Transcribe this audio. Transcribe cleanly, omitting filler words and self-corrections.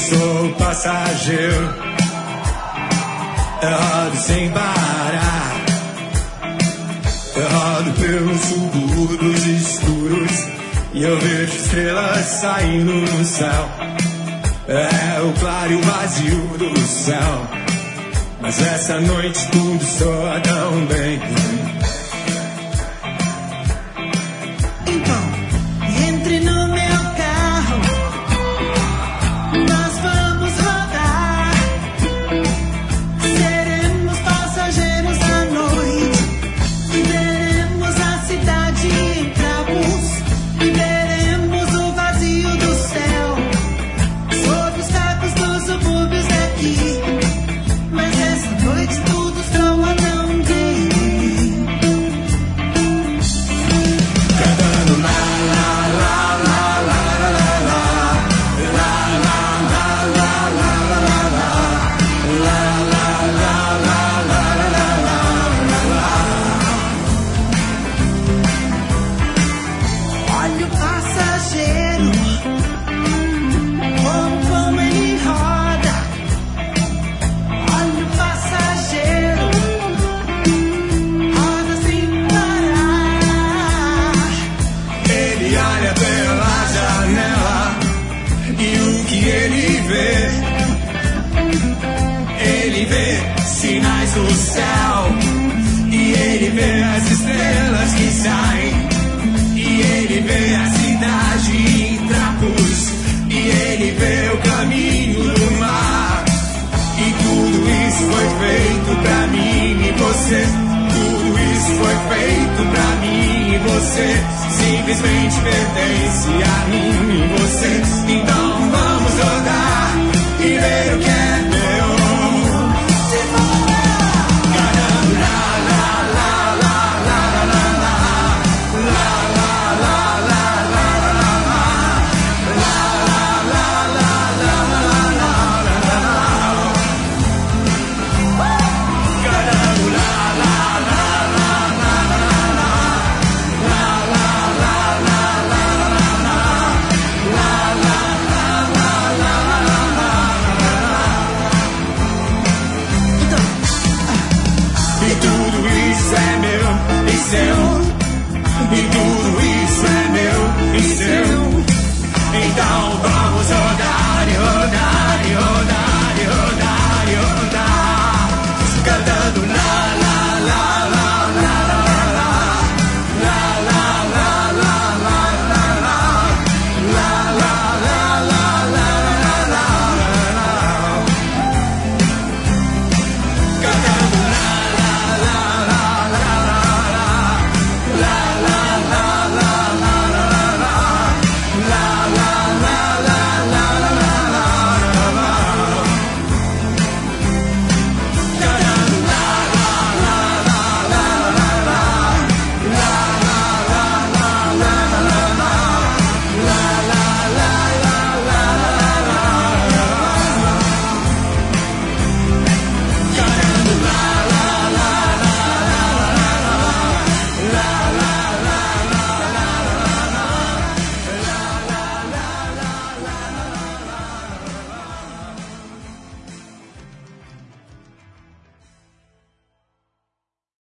sou passageiro. Eu rodo sem parar. Eu rodo pelos subúrbios escuros e eu vejo estrelas saindo no céu. É o claro e o vazio do céu. Mas essa noite tudo soa tão bem. Então, entre no meu carro, nós vamos rodar. Seremos passageiros da noite e veremos a cidade em trapos e veremos o vazio do céu sob os cacos dos subúrbios daqui. Mas essa noite tudo soa tão bem. Cantando lá, lá, lá, lá, lá, lá, lá, lá, lá, lá, lá, lá, Olha o passageiro, como ele roda. Olha o passageiro, roda sem parar. ele olha pela janela e o que ele vê? Ele vê sinais do céu e ele vê as estrelas que saem e ele vê a cidade em trapos e ele vê o caminho do mar e tudo isso foi feito pra mim e você. Tudo isso foi feito pra mim e você. Simplesmente pertence a mim e você. Então vamos rodar e ver o que é